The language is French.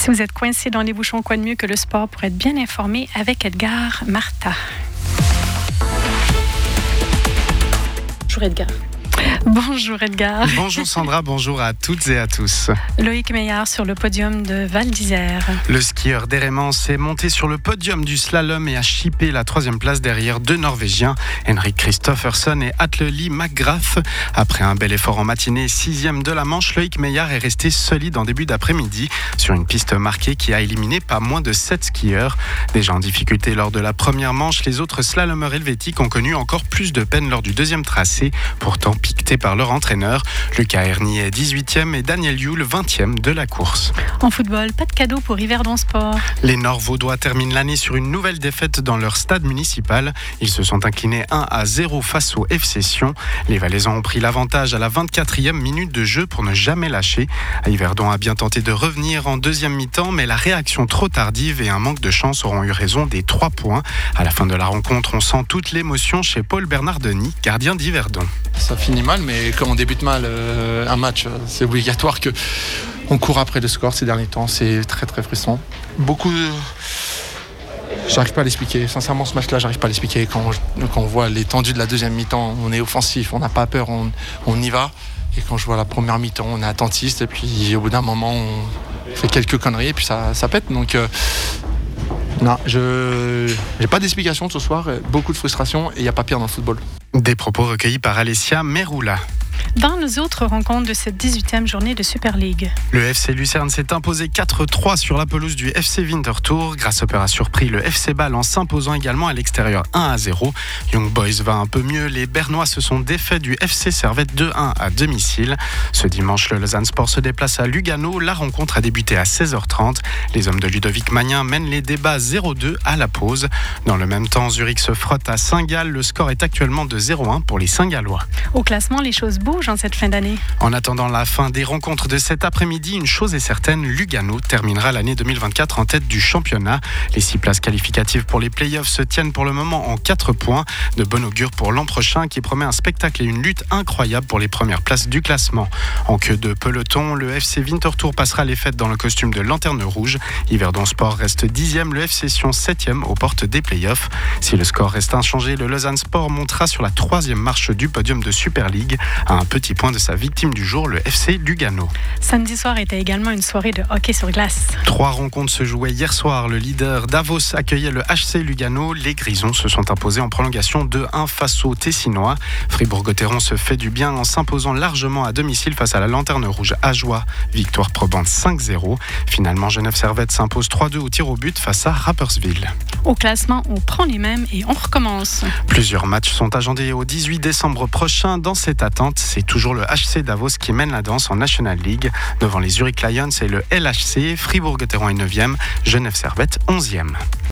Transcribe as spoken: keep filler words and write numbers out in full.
Si vous êtes coincé dans les bouchons, quoi de mieux que le sport pour être bien informé avec Edgar Martha. Bonjour Edgar. Bonjour Edgar. Bonjour Sandra, bonjour à toutes et à tous. Loïc Meillard sur le podium de Val d'Isère. Le skieur d'Hérémence s'est monté sur le podium du slalom et a chippé la troisième place derrière deux Norvégiens, Henrik Kristoffersen et Atle Lie McGrath. Après un bel effort en matinée, sixième de la manche, Loïc Meillard est resté solide en début d'après-midi sur une piste marquée qui a éliminé pas moins de sept skieurs. Déjà en difficulté lors de la première manche, les autres slalomeurs helvétiques ont connu encore plus de peine lors du deuxième tracé, pourtant piqueté par leur entraîneur. Lucas Erny est dix-huitième et Daniel Yule vingtième de la course. En football, pas de cadeau pour Yverdon Sport. Les Nord-Vaudois terminent l'année sur une nouvelle défaite dans leur stade municipal. Ils se sont inclinés un à zéro face au F C Sion. Les Valaisans ont pris l'avantage à la vingt-quatrième minute de jeu pour ne jamais lâcher. Yverdon a bien tenté de revenir en deuxième mi-temps, mais la réaction trop tardive et un manque de chance auront eu raison des trois points. À la fin de la rencontre, on sent toute l'émotion chez Paul Bernardoni, gardien d'Yverdon. Ça finit mal, mais quand on débute mal euh, un match, c'est obligatoire que on court après le score ces derniers temps. C'est très très frustrant. Beaucoup de... J'arrive pas à l'expliquer. Sincèrement, ce match-là, j'arrive pas à l'expliquer. Quand, je, quand on voit l'étendue de la deuxième mi-temps, on est offensif, on n'a pas peur, on, on y va. Et quand je vois la première mi-temps, on est attentiste. Et puis au bout d'un moment, on fait quelques conneries et puis ça, ça pète. Donc euh, non, je n'ai pas d'explication ce soir. Beaucoup de frustration et il n'y a pas pire dans le football. Des propos recueillis par Alessia Meroula. Dans nos autres rencontres de cette dix-huitième journée de Super League. Le F C Lucerne s'est imposé quatre trois sur la pelouse du F C Winterthur. Grasshopper a surpris le F C Bâle en s'imposant également à l'extérieur un à zéro. Young Boys va un peu mieux. Les Bernois se sont défaits du F C Servette deux un à domicile. Ce dimanche, le Lausanne Sport se déplace à Lugano. La rencontre a débuté à seize heures trente. Les hommes de Ludovic Magnin mènent les débats zéro deux à la pause. Dans le même temps, Zurich se frotte à Saint-Gall. Le score est actuellement de zéro un pour les Saint-Gallois. Au classement, les choses bougent en cette fin d'année. En attendant la fin des rencontres de cet après-midi, une chose est certaine, Lugano terminera l'année deux mille vingt-quatre en tête du championnat. Les six places qualificatives pour les playoffs se tiennent pour le moment en quatre points. De bon augure pour l'an prochain qui promet un spectacle et une lutte incroyable pour les premières places du classement. En queue de peloton, le F C Winterthur passera les fêtes dans le costume de lanterne rouge. Yverdon Sport reste dixième, le F C Sion septième aux portes des playoffs. Si le score reste inchangé, le Lausanne Sport montera sur la troisième marche du podium de Super League à un petit point de sa victime du jour, le F C Lugano. Samedi soir était également une soirée de hockey sur glace. Trois rencontres se jouaient hier soir. Le leader Davos accueillait le H C Lugano. Les Grisons se sont imposés en prolongation deux un face aux Tessinois. Fribourg-Gotteron se fait du bien en s'imposant largement à domicile face à la Lanterne Rouge Ajoie. Victoire probante cinq zéro. Finalement, Genève Servette s'impose trois deux au tir au but face à Rapperswil. Au classement, on prend les mêmes et on recommence. Plusieurs matchs sont agendés au dix-huit décembre prochain. Dans cette attente, c'est toujours le H C Davos qui mène la danse en National League. Devant les Zurich Lions et le L H C, Fribourg-Gotteron est neuvième, Genève Servette onzième.